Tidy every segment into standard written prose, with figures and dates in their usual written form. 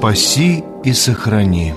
Спаси и сохрани.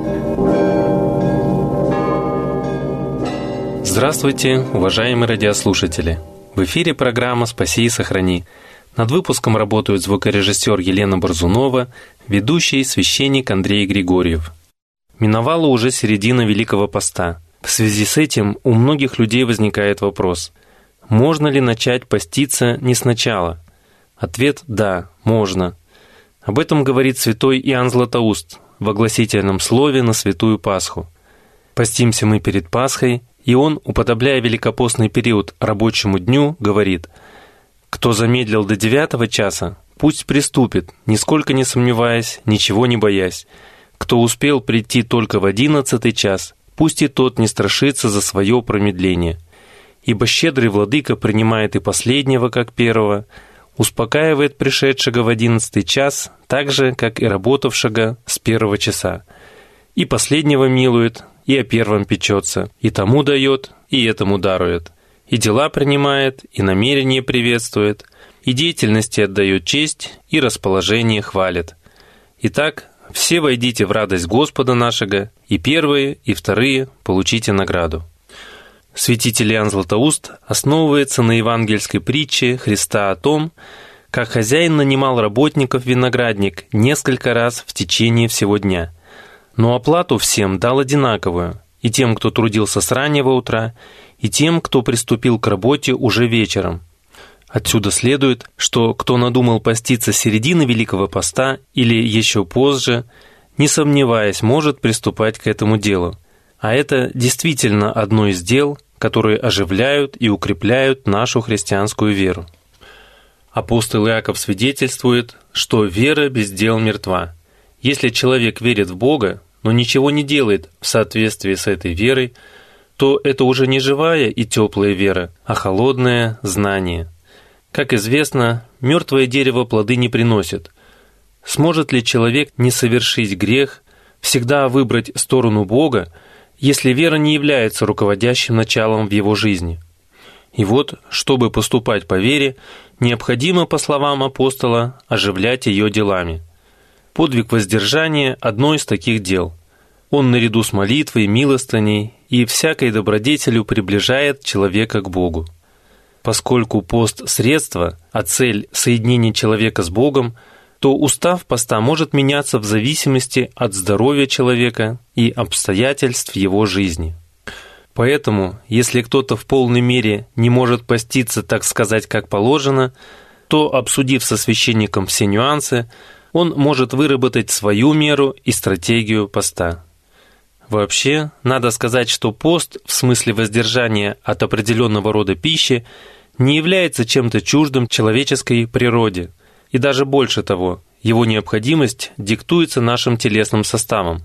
Здравствуйте, уважаемые радиослушатели! В эфире программа «Спаси и сохрани». Над выпуском работают звукорежиссер Елена Борзунова, ведущий священник Андрей Григорьев. Миновала уже середина Великого Поста. В связи с этим у многих людей возникает вопрос: можно ли начать поститься не сначала? Ответ – да, можно. Об этом говорит святой Иоанн Златоуст в огласительном слове на Святую Пасху. Постимся мы перед Пасхой, и он, уподобляя великопостный период рабочему дню, говорит: «Кто замедлил до 9 часа, пусть приступит, нисколько не сомневаясь, ничего не боясь. Кто успел прийти только в 11 час, пусть и тот не страшится за свое промедление. Ибо щедрый владыка принимает и последнего, как первого, успокаивает пришедшего в 11 час, так же, как и работавшего с 1 часа. И последнего милует, и о первом печется, и тому дает, и этому дарует. И дела принимает, и намерения приветствует, и деятельности отдает честь, и расположение хвалит. Итак, все войдите в радость Господа нашего, и первые, и вторые получите награду». Святитель Иоанн Златоуст основывается на евангельской притче Христа о том, как хозяин нанимал работников в виноградник несколько раз в течение всего дня, но оплату всем дал одинаковую, и тем, кто трудился с раннего утра, и тем, кто приступил к работе уже вечером. Отсюда следует, что кто надумал поститься с середины Великого Поста или еще позже, не сомневаясь, может приступать к этому делу. А это действительно одно из дел, которые оживляют и укрепляют нашу христианскую веру. Апостол Иаков свидетельствует, что вера без дел мертва. Если человек верит в Бога, но ничего не делает в соответствии с этой верой, то это уже не живая и теплая вера, а холодное знание. Как известно, мертвое дерево плоды не приносит. Сможет ли человек не совершить грех, всегда выбрать сторону Бога, если вера не является руководящим началом в его жизни? И вот, чтобы поступать по вере, необходимо, по словам апостола, оживлять ее делами. Подвиг воздержания – одно из таких дел. Он наряду с молитвой, милостыней и всякой добродетелью приближает человека к Богу. Поскольку пост – средство, а цель – соединение человека с Богом, то устав поста может меняться в зависимости от здоровья человека и обстоятельств его жизни. Поэтому, если кто-то в полной мере не может поститься, так сказать, как положено, то, обсудив со священником все нюансы, он может выработать свою меру и стратегию поста. Вообще, надо сказать, что пост, в смысле воздержания от определенного рода пищи, не является чем-то чуждым человеческой природе. И даже больше того, его необходимость диктуется нашим телесным составом.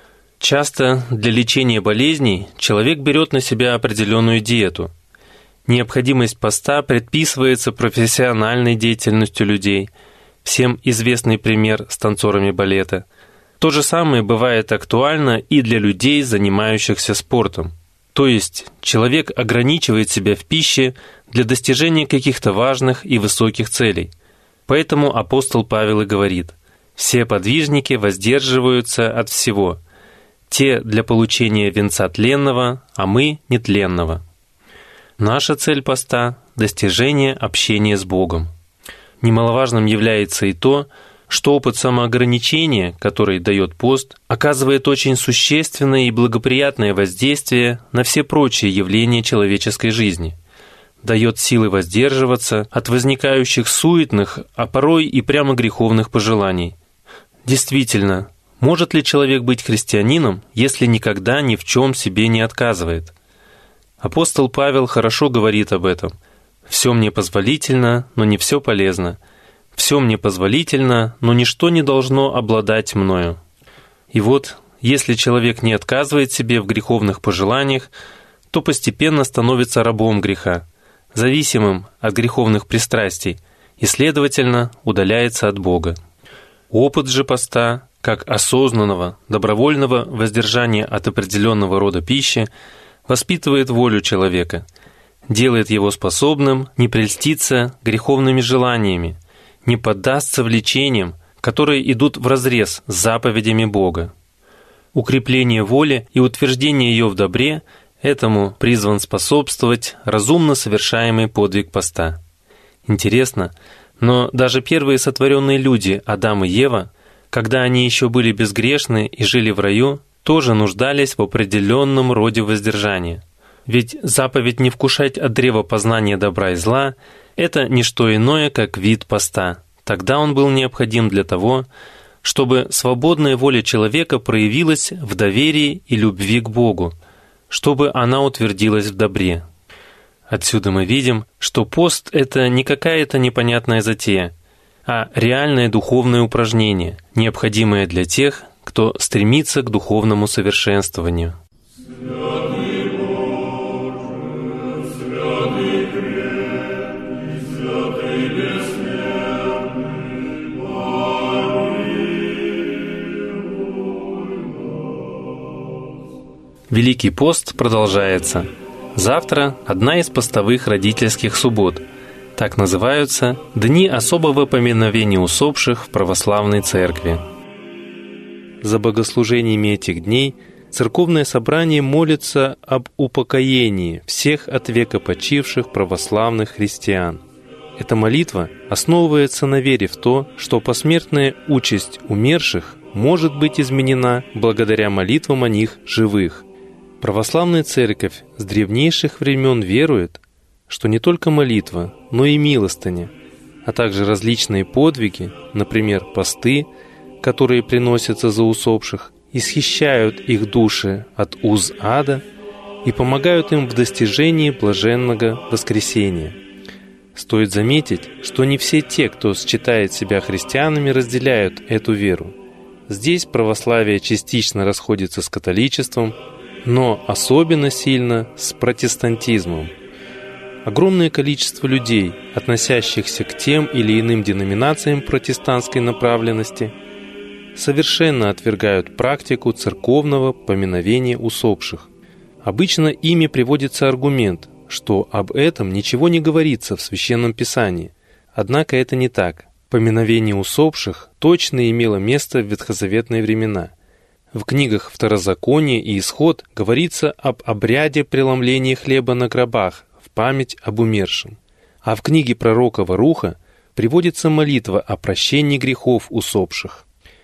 Часто для лечения болезней человек берет на себя определенную диету. Необходимость поста предписывается профессиональной деятельностью людей. Всем известный пример с танцорами балета. То же самое бывает актуально и для людей, занимающихся спортом. То есть человек ограничивает себя в пище для достижения каких-то важных и высоких целей. Поэтому апостол Павел и говорит: «Все подвижники воздерживаются от всего, те для получения венца тленного, а мы нетленного». Наша цель поста – достижение общения с Богом. Немаловажным является и то, что опыт самоограничения, который дает пост, оказывает очень существенное и благоприятное воздействие на все прочие явления человеческой жизни, дает силы воздерживаться от возникающих суетных, а порой и прямо греховных пожеланий. Действительно, может ли человек быть христианином, если никогда ни в чем себе не отказывает? Апостол Павел хорошо говорит об этом. «Все мне позволительно, но не все полезно. Все мне позволительно, но ничто не должно обладать мною». И вот, если человек не отказывает себе в греховных пожеланиях, то постепенно становится рабом греха, зависимым от греховных пристрастий, и, следовательно, удаляется от Бога. Опыт же поста, как осознанного, добровольного воздержания от определенного рода пищи, воспитывает волю человека, делает его способным не прельститься греховными желаниями, не поддастся влечениям, которые идут вразрез с заповедями Бога. Укрепление воли и утверждение ее в добре – этому призван способствовать разумно совершаемый подвиг поста. Интересно, но даже первые сотворенные люди, Адам и Ева, когда они еще были безгрешны и жили в раю, тоже нуждались в определенном роде воздержания. Ведь заповедь не вкушать от древа познания добра и зла – это не что иное, как вид поста. Тогда он был необходим для того, чтобы свободная воля человека проявилась в доверии и любви к Богу, чтобы она утвердилась в добре. Отсюда мы видим, что пост – это не какая-то непонятная затея, а реальное духовное упражнение, необходимое для тех, кто стремится к духовному совершенствованию. Великий пост продолжается. Завтра одна из постовых родительских суббот. Так называются дни особого поминовения усопших в православной церкви. За богослужениями этих дней церковное собрание молится об упокоении всех от века почивших православных христиан. Эта молитва основывается на вере в то, что посмертная участь умерших может быть изменена благодаря молитвам о них живых. Православная церковь с древнейших времен верует, что не только молитва, но и милостыня, а также различные подвиги, например, посты, которые приносятся за усопших, исхищают их души от уз ада и помогают им в достижении блаженного воскресения. Стоит заметить, что не все те, кто считает себя христианами, разделяют эту веру. Здесь православие частично расходится с католичеством, но особенно сильно с протестантизмом. Огромное количество людей, относящихся к тем или иным деноминациям протестантской направленности, совершенно отвергают практику церковного поминовения усопших. Обычно ими приводится аргумент, что об этом ничего не говорится в Священном Писании. Однако это не так. Поминовение усопших точно имело место в ветхозаветные времена. В книгах Второзаконие и Исход говорится об обряде преломления хлеба на гробах в память об умершем. А в книге пророка Варуха приводится молитва о прощении грехов усопших.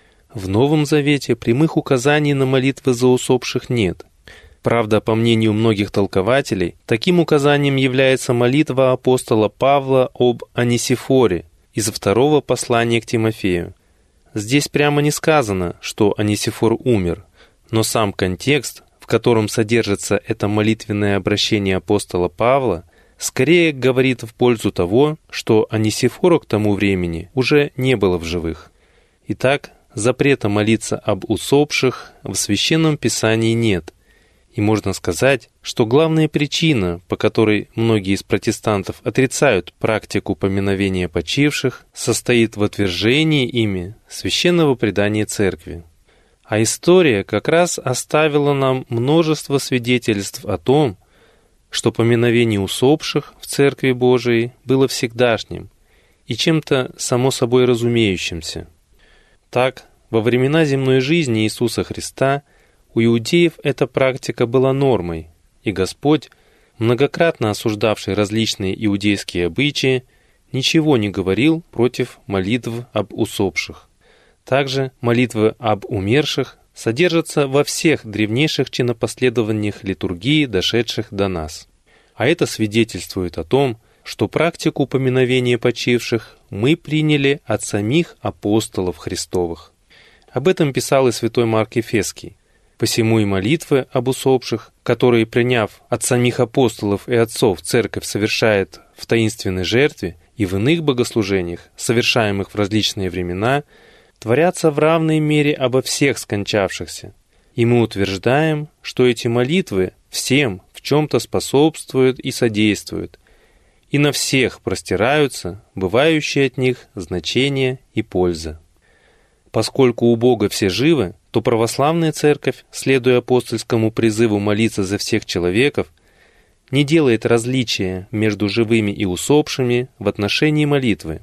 В Новом Завете прямых указаний на молитвы за усопших нет. Правда, по мнению многих толкователей, таким указанием является молитва апостола Павла об Онисифоре из второго послания к Тимофею. Здесь прямо не сказано, что Онисифор умер, но сам контекст, в котором содержится это молитвенное обращение апостола Павла, скорее говорит в пользу того, что Онисифора к тому времени уже не было в живых. Итак, запрета молиться об усопших в Священном Писании нет, и можно сказать, что главная причина, по которой многие из протестантов отрицают практику поминовения почивших, состоит в отвержении ими священного предания Церкви. А история как раз оставила нам множество свидетельств о том, что поминовение усопших в Церкви Божией было всегдашним и чем-то само собой разумеющимся. Так, во времена земной жизни Иисуса Христа у иудеев эта практика была нормой, и Господь, многократно осуждавший различные иудейские обычаи, ничего не говорил против молитв об усопших. Также молитвы об умерших содержатся во всех древнейших чинопоследованиях литургии, дошедших до нас. А это свидетельствует о том, что практику поминовения почивших мы приняли от самих апостолов Христовых. Об этом писал и святой Марк Ефесский. Посему и молитвы об усопших, которые, приняв от самих апостолов и отцов, Церковь совершает в таинственной жертве и в иных богослужениях, совершаемых в различные времена, творятся в равной мере обо всех скончавшихся. И мы утверждаем, что эти молитвы всем в чем-то способствуют и содействуют, и на всех простираются бывающие от них значения и польза. Поскольку у Бога все живы, то православная церковь, следуя апостольскому призыву молиться за всех человеков, не делает различия между живыми и усопшими в отношении молитвы,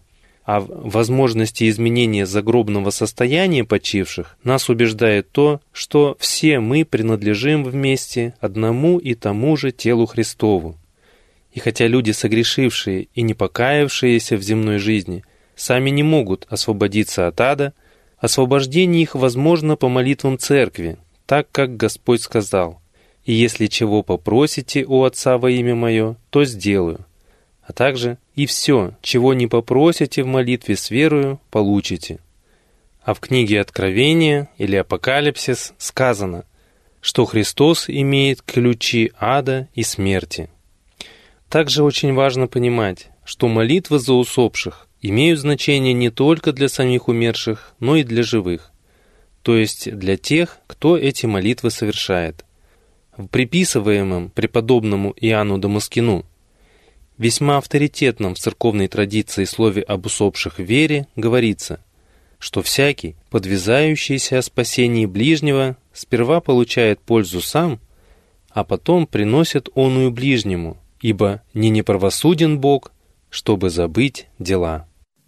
А в возможности изменения загробного состояния почивших нас убеждает то, что все мы принадлежим вместе одному и тому же телу Христову. И хотя люди, согрешившие и не покаявшиеся в земной жизни, сами не могут освободиться от ада, освобождение их возможно по молитвам Церкви, так как Господь сказал: «И если чего попросите у Отца во имя Мое, то сделаю». А также «И все, чего не попросите в молитве с верою, получите». А в книге Откровения или Апокалипсис сказано, что Христос имеет ключи ада и смерти. Также очень важно понимать, что молитвы за усопших имеют значение не только для самих умерших, но и для живых, то есть для тех, кто эти молитвы совершает. В приписываемом преподобному Иоанну Дамаскину весьма авторитетном в церковной традиции слове об усопших в вере говорится, что всякий, подвязающийся о спасении ближнего, сперва получает пользу сам, а потом приносит оную ближнему, ибо не неправосуден Бог, чтобы забыть дела.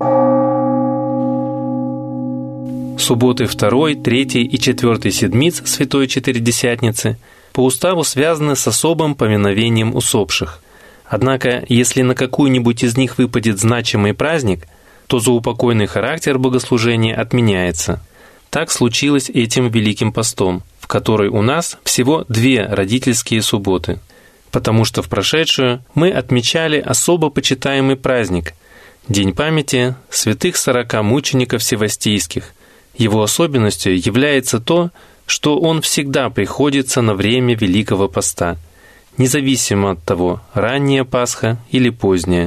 Субботы 2, 3 и 4 седмиц Святой Четыредесятницы по уставу связаны с особым поминовением усопших. Однако, если на какую-нибудь из них выпадет значимый праздник, то заупокойный характер богослужения отменяется. Так случилось этим Великим постом, в который у нас всего 2 родительские субботы, потому что в прошедшую мы отмечали особо почитаемый праздник – День памяти святых 40 мучеников севастийских. Его особенностью является то, что он всегда приходится на время Великого поста, независимо от того, ранняя Пасха или поздняя.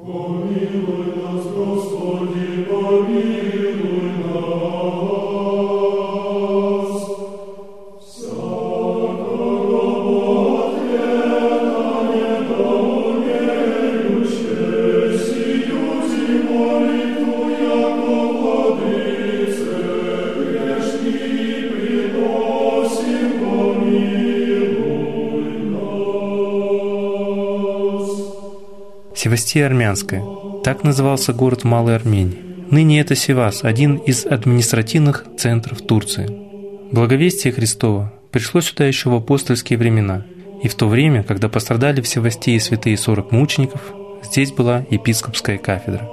Севастия Армянская. Так назывался город в Малой Армении. Ныне это Севас, один из административных центров Турции. Благовестие Христово пришло сюда еще в апостольские времена, и в то время, когда пострадали в Севастии святые 40 мучеников, здесь была епископская кафедра.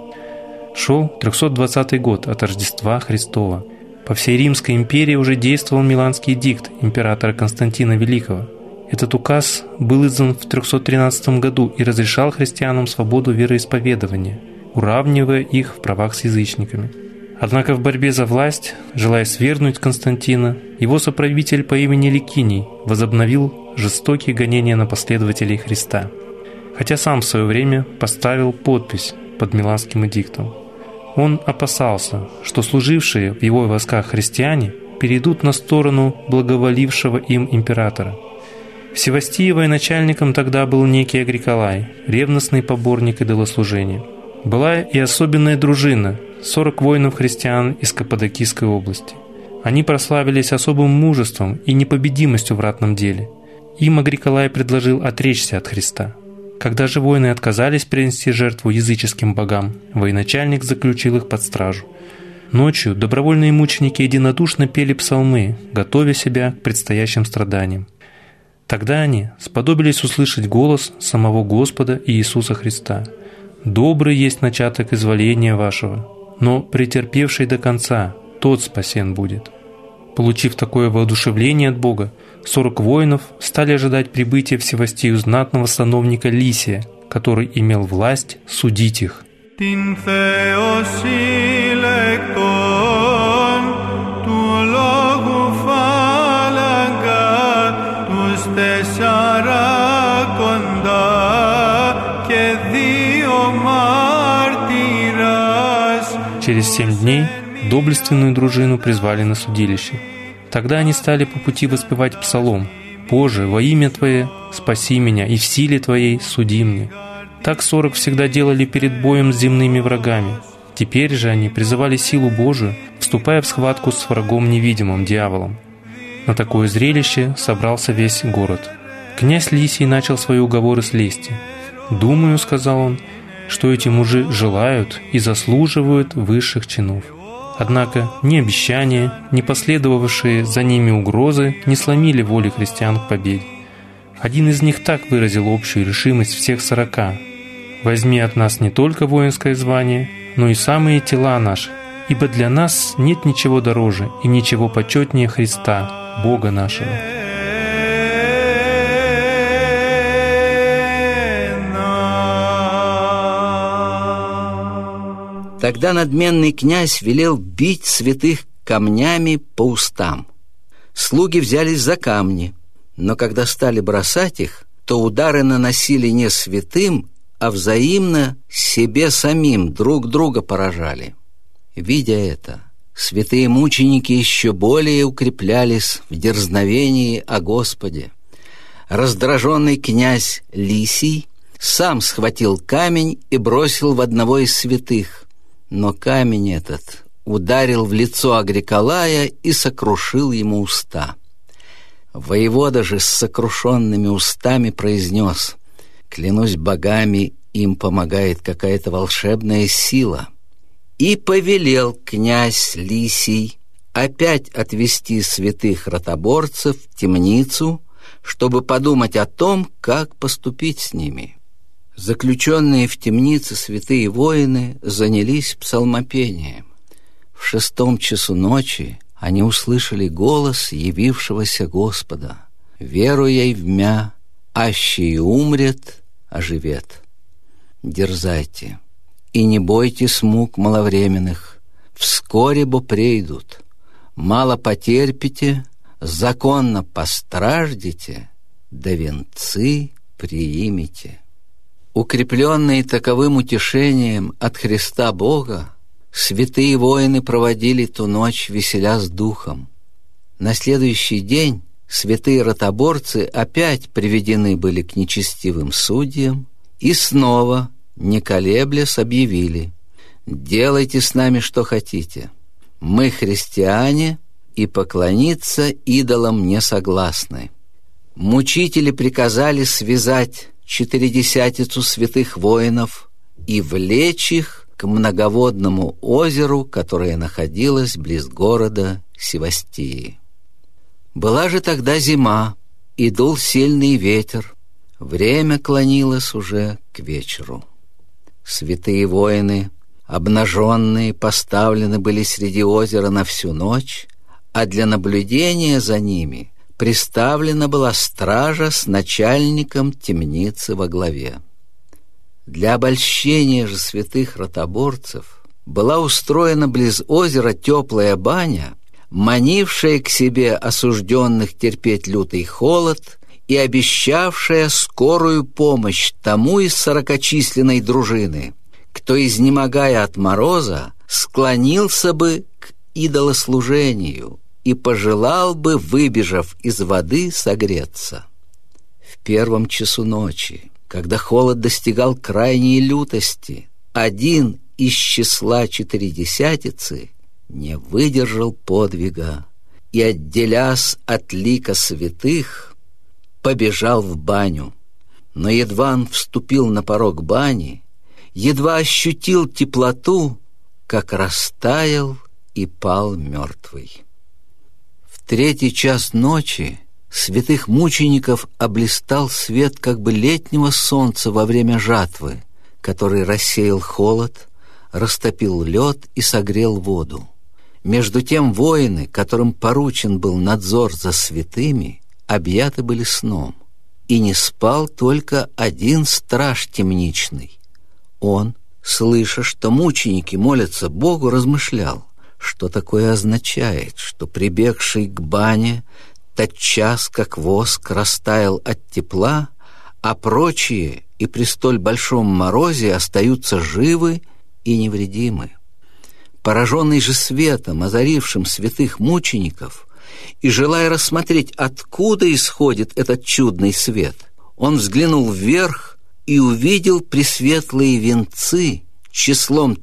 Шел 320 год от Рождества Христова. По всей Римской империи уже действовал Миланский эдикт императора Константина Великого. Этот указ был издан в 313 году и разрешал христианам свободу вероисповедования, уравнивая их в правах с язычниками. Однако в борьбе за власть, желая свергнуть Константина, его соправитель по имени Ликиний возобновил жестокие гонения на последователей Христа, хотя сам в свое время поставил подпись под Миланским эдиктом. Он опасался, что служившие в его войсках христиане перейдут на сторону благоволившего им императора. В Севастии военачальником тогда был некий Агриколай, ревностный поборник идолослужения. Была и особенная дружина, 40 воинов-христиан из Каппадокийской области. Они прославились особым мужеством и непобедимостью в ратном деле. Им Агриколай предложил отречься от Христа. Когда же воины отказались принести жертву языческим богам, военачальник заключил их под стражу. Ночью добровольные мученики единодушно пели псалмы, готовя себя к предстоящим страданиям. Тогда они сподобились услышать голос самого Господа Иисуса Христа: «Добрый есть начаток изволения вашего, но претерпевший до конца, тот спасен будет». Получив такое воодушевление от Бога, 40 воинов стали ожидать прибытия в Севастию знатного сановника Лисия, который имел власть судить их. Через 7 дней доблестную дружину призвали на судилище. Тогда они стали по пути воспевать псалом: «Боже, во имя Твое спаси меня, и в силе Твоей суди мне». Так 40 всегда делали перед боем с земными врагами. Теперь же они призывали силу Божию, вступая в схватку с врагом невидимым, дьяволом. На такое зрелище собрался весь город. Князь Лисий начал свои уговоры с лести. «Думаю, — сказал он, — что эти мужи желают и заслуживают высших чинов. Однако ни обещания, ни последовавшие за ними угрозы не сломили воли христиан к победе. Один из них так выразил общую решимость всех 40: «Возьми от нас не только воинское звание, но и самые тела наши, ибо для нас нет ничего дороже и ничего почетнее Христа, Бога нашего». Тогда надменный князь велел бить святых камнями по устам. Слуги взялись за камни, но когда стали бросать их, то удары наносили не святым, а взаимно себе самим друг друга поражали. Видя это, святые мученики еще более укреплялись в дерзновении о Господе. Раздраженный князь Лисий сам схватил камень и бросил в одного из святых, но камень этот ударил в лицо Агриколая и сокрушил ему уста. Воевода же с сокрушенными устами произнес: «Клянусь богами, им помогает какая-то волшебная сила». И повелел князь Лисий опять отвести святых ротоборцев в темницу, чтобы подумать о том, как поступить с ними. Заключенные в темнице святые воины занялись псалмопением. В 6 часу ночи они услышали голос явившегося Господа: «Веруя в мя, аще и умрет, оживет». Дерзайте и не бойтесь мук маловременных, вскоре бо прейдут. Мало потерпите, законно постраждите, да венцы приимите. Укрепленные таковым утешением от Христа Бога, святые воины проводили ту ночь, веселясь духом. На следующий день святые ротоборцы опять приведены были к нечестивым судьям и снова, не колеблясь, объявили: «Делайте с нами, что хотите. Мы христиане и поклониться идолам не согласны». Мучители приказали связать 40 святых воинов и влечь их к многоводному озеру, которое находилось близ города Севастии. Была же тогда зима, и дул сильный ветер. Время клонилось уже к вечеру. Святые воины, обнаженные, поставлены были среди озера на всю ночь, а для наблюдения за ними приставлена была стража с начальником темницы во главе. Для обольщения же святых ротоборцев была устроена близ озера теплая баня, манившая к себе осужденных терпеть лютый холод и обещавшая скорую помощь тому из 40-численной дружины, кто, изнемогая от мороза, склонился бы к идолослужению и пожелал бы, выбежав из воды, согреться. В 1 часу ночи, когда холод достигал крайней лютости, один из числа 40 не выдержал подвига и, отделясь от лика святых, побежал в баню. Но едва он вступил на порог бани, едва ощутил теплоту, как растаял и пал мертвый. В 3 час ночи святых мучеников облистал свет как бы летнего солнца во время жатвы, который рассеял холод, растопил лед и согрел воду. Между тем воины, которым поручен был надзор за святыми, объяты были сном, и не спал только один страж темничный. Он, слыша, что мученики молятся Богу, размышлял, что такое означает, что прибегший к бане тотчас, как воск, растаял от тепла, а прочие и при столь большом морозе остаются живы и невредимы. Пораженный же светом, озарившим святых мучеников, и желая рассмотреть, откуда исходит этот чудный свет, он взглянул вверх и увидел пресветлые венцы числом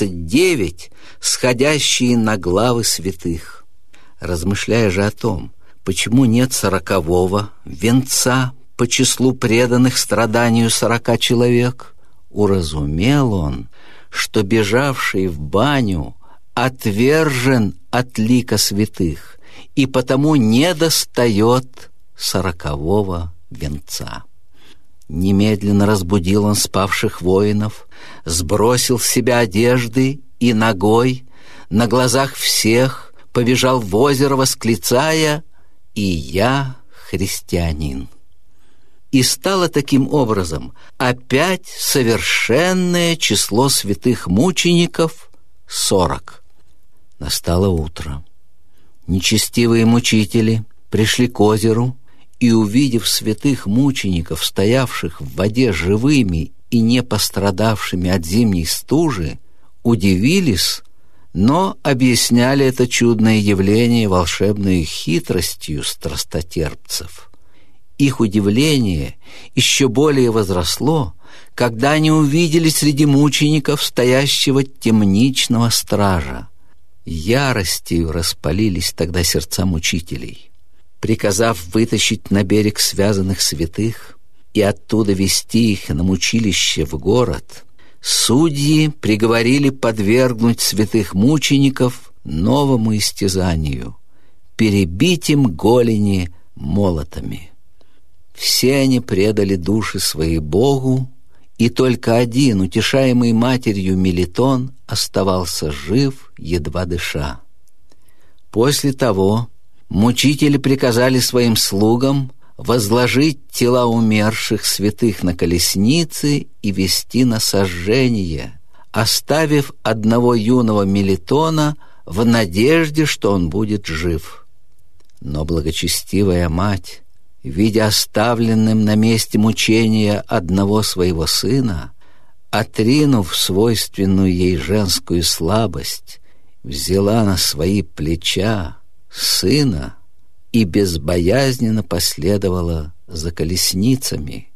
39, сходящие на главы святых. Размышляя же о том, почему нет 40-го венца по числу преданных страданию 40 человек, уразумел он, что бежавший в баню отвержен от лика святых и потому не достает 40-го венца. Немедленно разбудил он спавших воинов, сбросил с себя одежды и ногой на глазах всех побежал в озеро, восклицая: «И я христианин». И стало таким образом опять совершенное число святых мучеников — 40. Настало утро. Нечестивые мучители пришли к озеру и, увидев святых мучеников, стоявших в воде живыми и не пострадавшими от зимней стужи, удивились, но объясняли это чудное явление волшебной хитростью страстотерпцев. Их удивление еще более возросло, когда они увидели среди мучеников стоящего темничного стража. Яростью распалились тогда сердца мучителей. Приказав вытащить на берег связанных святых и оттуда вести их на мучилище в город, судьи приговорили подвергнуть святых мучеников новому истязанию — перебить им голени молотами. Все они предали души свои Богу, и только один, утешаемый матерью Мелитон, оставался жив, едва дыша. После того мучители приказали своим слугам возложить тела умерших святых на колесницы и везти на сожжение, оставив одного юного Мелитона в надежде, что он будет жив. Но благочестивая мать, видя оставленным на месте мучения одного своего сына, отринув свойственную ей женскую слабость, взяла на свои плеча сына и безбоязненно последовала за колесницами.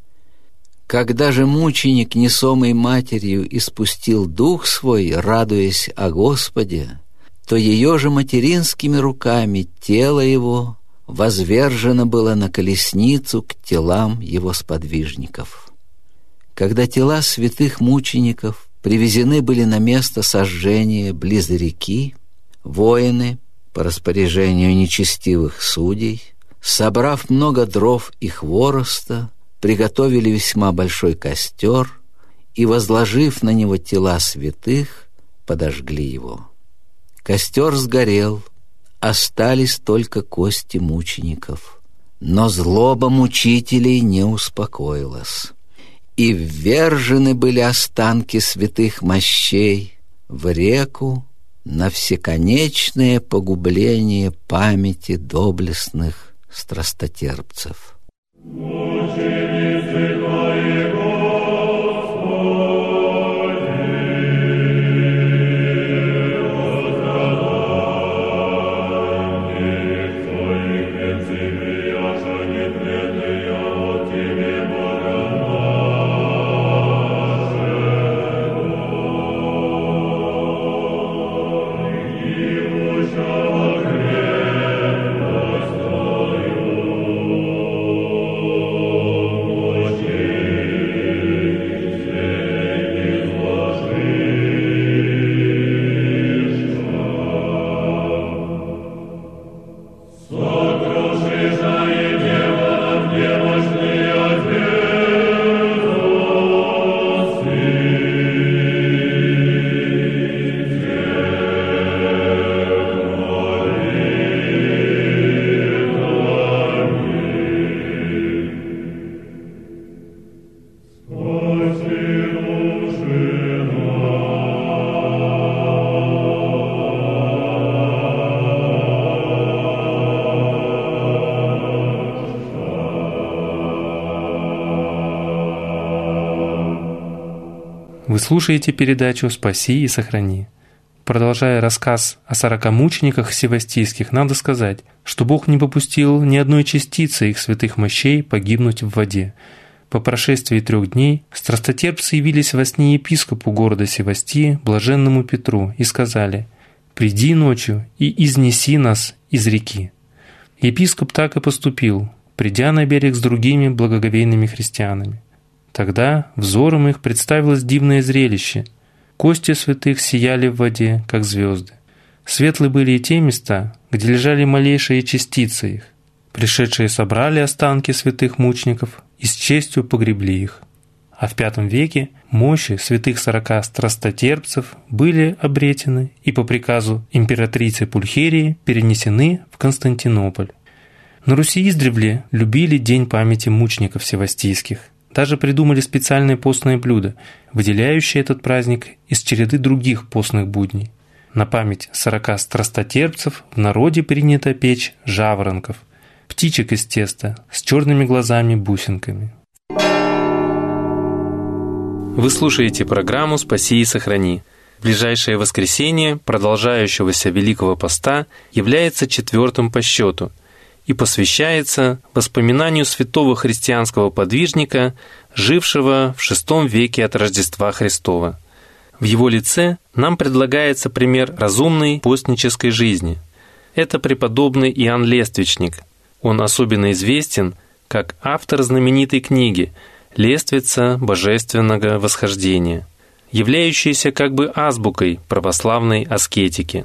Когда же мученик, несомый матерью, испустил дух свой, радуясь о Господе, то ее же материнскими руками тело его возвержено было на колесницу к телам его сподвижников. Когда тела святых мучеников привезены были на место сожжения близ реки, воины, по распоряжению нечестивых судей, собрав много дров и хвороста, приготовили весьма большой костер и, возложив на него тела святых, подожгли его. Костер сгорел, остались только кости мучеников, но злоба мучителей не успокоилась, и ввержены были останки святых мощей в реку на всеконечное погубление памяти доблестных страстотерпцев. Вы слушаете передачу «Спаси и сохрани». Продолжая рассказ о 40 мучениках севастийских, надо сказать, что Бог не попустил ни одной частицы их святых мощей погибнуть в воде. По прошествии 3 дней страстотерпцы явились во сне епископу города Севастии, блаженному Петру, и сказали: «Приди ночью и изнеси нас из реки». Епископ так и поступил, придя на берег с другими благоговейными христианами. Тогда взором их представилось дивное зрелище. Кости святых сияли в воде, как звезды. Светлы были и те места, где лежали малейшие частицы их. Пришедшие собрали останки святых мучеников и с честью погребли их. А в V веке мощи святых 40 страстотерпцев были обретены и по приказу императрицы Пульхерии перенесены в Константинополь. На Руси издревле любили день памяти мучеников севастийских. Даже придумали специальное постное блюдо, выделяющее этот праздник из череды других постных будней. На память 40 страстотерпцев в народе принято печь жаворонков, птичек из теста с черными глазами-бусинками. Вы слушаете программу «Спаси и сохрани». Ближайшее воскресенье продолжающегося Великого Поста является 4-м по счету и посвящается воспоминанию святого христианского подвижника, жившего в VI веке от Рождества Христова. В его лице нам предлагается пример разумной постнической жизни. Это преподобный Иоанн Лествичник. Он особенно известен как автор знаменитой книги «Лествица божественного восхождения», являющейся как бы азбукой православной аскетики.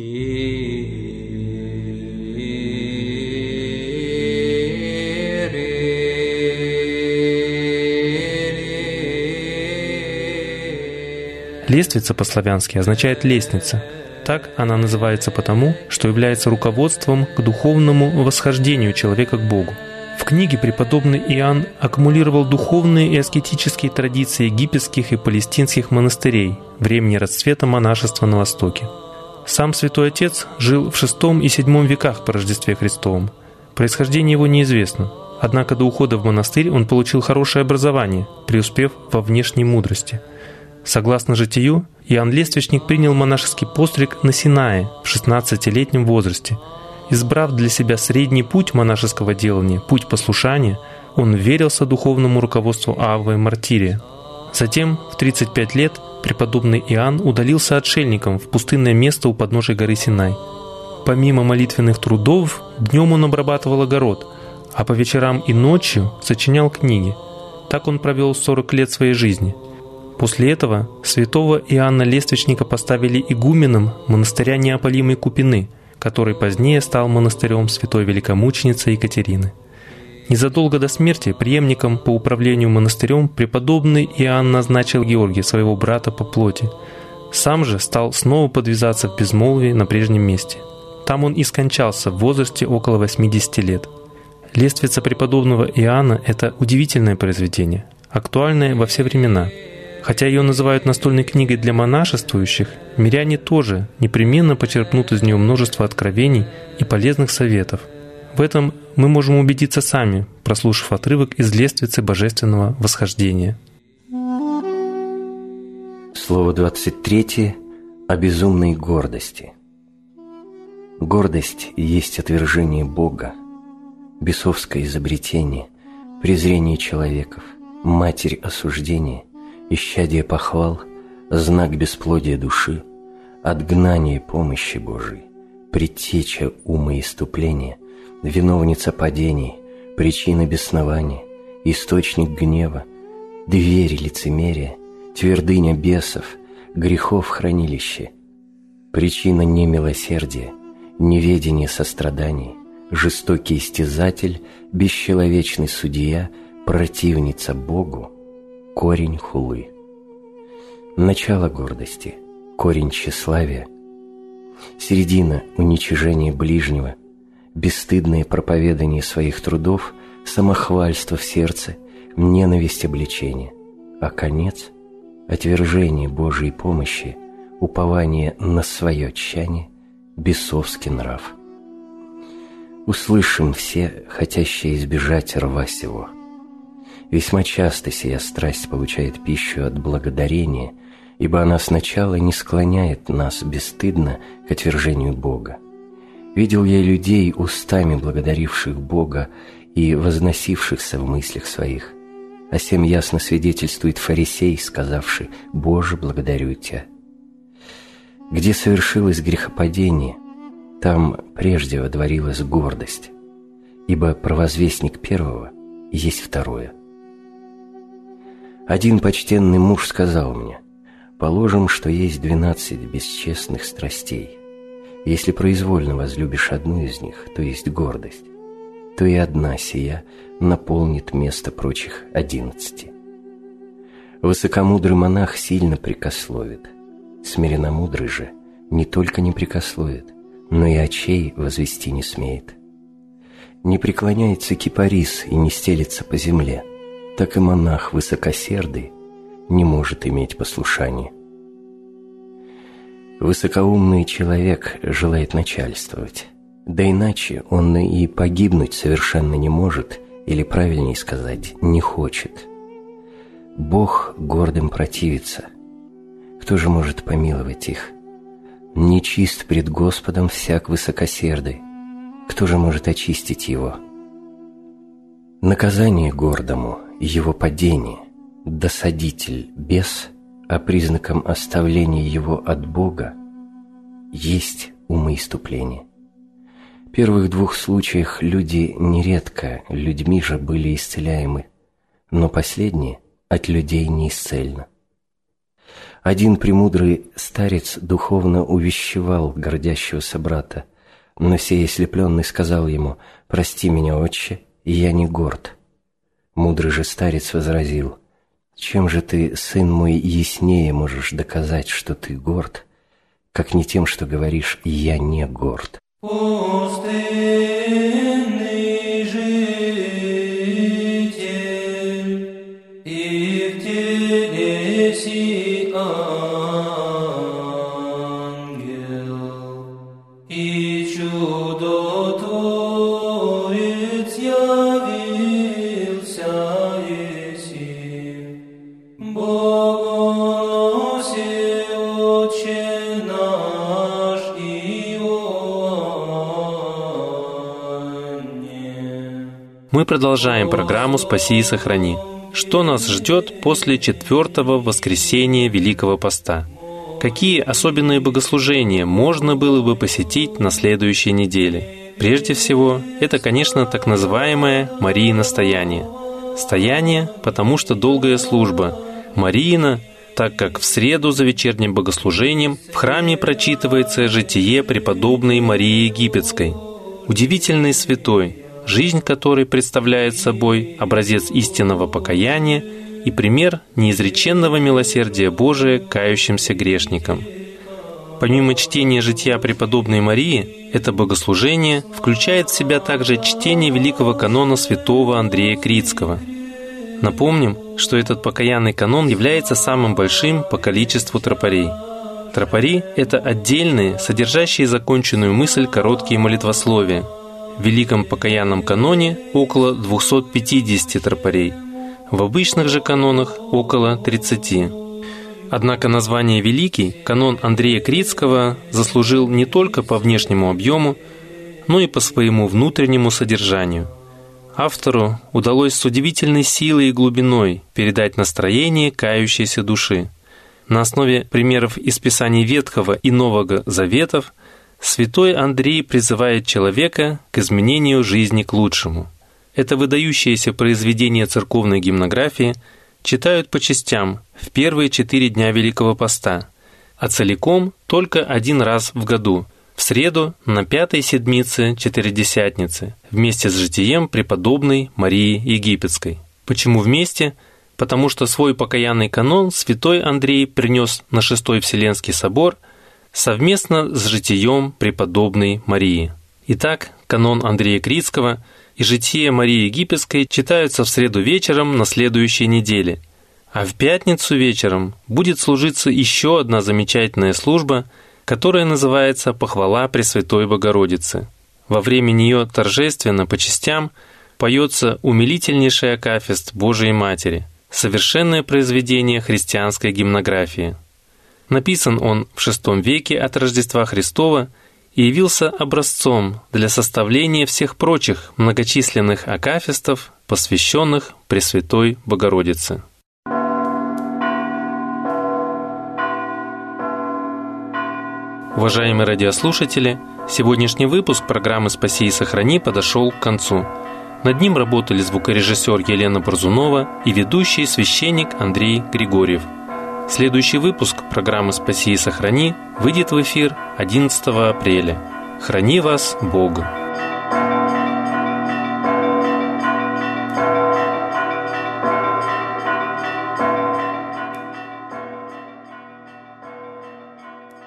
Лествица по-славянски означает «лестница». Так она называется потому, что является руководством к духовному восхождению человека к Богу. В книге преподобный Иоанн аккумулировал духовные и аскетические традиции египетских и палестинских монастырей времени расцвета монашества на Востоке. Сам Святой Отец жил в VI и VII веках по Рождестве Христовом. Происхождение его неизвестно, однако до ухода в монастырь он получил хорошее образование, преуспев во внешней мудрости. Согласно житию, Иоанн Лествичник принял монашеский постриг на Синае в 16-летнем возрасте. Избрав для себя средний путь монашеского делания, путь послушания, он верился духовному руководству Аввы и Мартирия. Затем, в 35 лет, преподобный Иоанн удалился отшельником в пустынное место у подножия горы Синай. Помимо молитвенных трудов, днем он обрабатывал огород, а по вечерам и ночью сочинял книги. Так он провел 40 лет своей жизни. После этого святого Иоанна Лествичника поставили игуменом монастыря Неопалимой Купины, который позднее стал монастырем святой великомученицы Екатерины. Незадолго до смерти преемником по управлению монастырем преподобный Иоанн назначил Георгия, своего брата по плоти. Сам же стал снова подвязаться в безмолвии на прежнем месте. Там он и скончался в возрасте около 80 лет. Лествица преподобного Иоанна – это удивительное произведение, актуальное во все времена. Хотя ее называют настольной книгой для монашествующих, миряне тоже непременно почерпнут из нее множество откровений и полезных советов. В этом мы можем убедиться сами, прослушав отрывок из Лествицы Божественного Восхождения. Слово 23 о безумной гордости. Гордость есть отвержение Бога, бесовское изобретение, презрение человеков, матерь осуждения, исчадие похвал, знак бесплодия души, отгнание помощи Божией, предтеча ума иступления, виновница падений, причина беснования, источник гнева, дверь лицемерия, твердыня бесов, грехов хранилище, причина немилосердия, неведение состраданий, жестокий истязатель, бесчеловечный судья, противница Богу, корень хулы. Начало гордости, корень тщеславия, середина уничижения ближнего, бесстыдное проповедание своих трудов, самохвальство в сердце, ненависть обличения, а конец — отвержение Божией помощи, упование на свое тщание, бесовский нрав. Услышим все, хотящие избежать рва сего. Весьма часто сия страсть получает пищу от благодарения, ибо она сначала не склоняет нас бесстыдно к отвержению Бога. Видел я людей, устами благодаривших Бога и возносившихся в мыслях своих. О сем ясно свидетельствует фарисей, сказавший: «Боже, благодарю Тебя». Где совершилось грехопадение, там прежде водворилась гордость, ибо провозвестник первого есть второе. Один почтенный муж сказал мне: «Положим, что есть 12 бесчестных страстей. Если произвольно возлюбишь одну из них, то есть гордость, то и одна сия наполнит место прочих 11. Высокомудрый монах сильно прекословит, смиренномудрый же не только не прекословит, но и очей возвести не смеет. Не преклоняется кипарис и не стелется по земле, так и монах высокосердый не может иметь послушания. Высокоумный человек желает начальствовать, да иначе он и погибнуть совершенно не может, или, правильнее сказать, не хочет. Бог гордым противится. Кто же может помиловать их? Нечист пред Господом всяк высокосердый. Кто же может очистить его? Наказание гордому, его падение, досадитель бес, а признаком оставления его от Бога есть умоиступление. В первых двух случаях люди нередко людьми же были исцеляемы, но последние от людей неисцельно. Один премудрый старец духовно увещевал гордящегося брата, но сей ослепленный сказал ему: «Прости меня, отче, я не горд». Мудрый же старец возразил: «Чем же ты, сын мой, яснее можешь доказать, что ты горд, как не тем, что говоришь: я не горд?» Пустынный житель, и в телеси ангел, и чудотворец явился еси. Богоносе, Отче наш, Мы продолжаем программу «Спаси и сохрани». Что нас ждет после 4-го воскресения Великого Поста? Какие особенные богослужения можно было бы посетить на следующей неделе? Прежде всего, это, конечно, так называемое Мариино стояние. Стояние, потому что долгая служба. Мариина, так как в среду за вечерним богослужением в храме прочитывается житие преподобной Марии Египетской. Удивительный святой, жизнь которой представляет собой образец истинного покаяния и пример неизреченного милосердия Божия к кающимся грешникам. Помимо чтения жития преподобной Марии, это богослужение включает в себя также чтение великого канона святого Андрея Критского. Напомним, что этот покаянный канон является самым большим по количеству тропарей. Тропари — это отдельные, содержащие законченную мысль короткие молитвословия. В Великом покаянном каноне около 250 тропарей, в обычных же канонах около 30. Однако название «Великий» канон Андрея Критского заслужил не только по внешнему объему, но и по своему внутреннему содержанию. Автору удалось с удивительной силой и глубиной передать настроение кающейся души. На основе примеров из Писаний Ветхого и Нового Заветов святой Андрей призывает человека к изменению жизни к лучшему. Это выдающееся произведение церковной гимнографии читают по частям в первые 4 дня Великого Поста, а целиком только один раз в году, в среду на 5-й седмице Четыредесятницы, вместе с житием преподобной Марии Египетской. Почему вместе? Потому что свой покаянный канон святой Андрей принес на 6-й Вселенский собор совместно с житием преподобной Марии. Итак, канон Андрея Критского и житие Марии Египетской читаются в среду вечером на следующей неделе, а в пятницу вечером будет служиться еще одна замечательная служба, которая называется «Похвала Пресвятой Богородицы». Во время нее торжественно по частям поется умилительнейший акафист Божией Матери, совершенное произведение христианской гимнографии. Написан он в VI веке от Рождества Христова и явился образцом для составления всех прочих многочисленных акафистов, посвященных Пресвятой Богородице. Уважаемые радиослушатели, сегодняшний выпуск программы «Спаси и сохрани» подошел к концу. Над ним работали звукорежиссер Елена Борзунова и ведущий священник Андрей Григорьев. Следующий выпуск программы «Спаси и сохрани» выйдет в эфир 11 апреля. Храни вас Бог!